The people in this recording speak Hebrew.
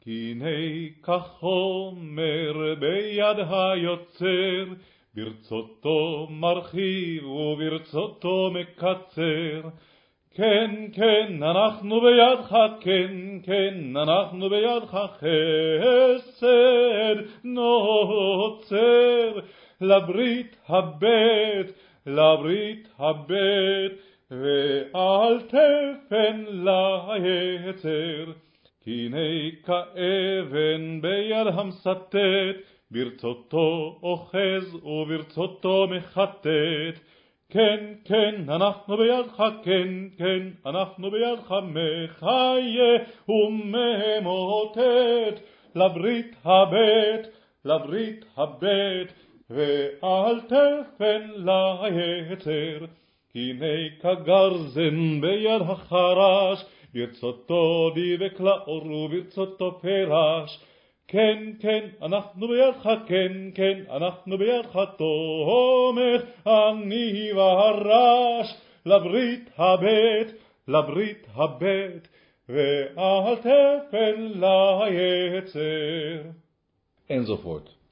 כי הנה כחומר ביד היוצר, ברצותו מרחיב וברצותו מקצר. כן, כן, אנחנו בידך, כן, כן, אנחנו בידך, חסד נוצר. לברית הבט, לברית הבט, ואל תפן ליצר. כי הנה כאבן ביד המסתת, ברצותו אוחז וברצותו מחטט. כן, כן, אנחנו בידך, כן, כן, אנחנו בידך, מחיה וממוטט. לברית הבט, לברית הבט, ואל תפן ליצר. כי הנה כגרזן ביד החרש, ברצותו דבק לאור וברצותו פרש. כן, כן, אנחנו בידך, כן, כן, אנחנו בידך, תומך אני והרש. לברית הבט, לברית הבט, ואל תפן ליצר. enzovoort.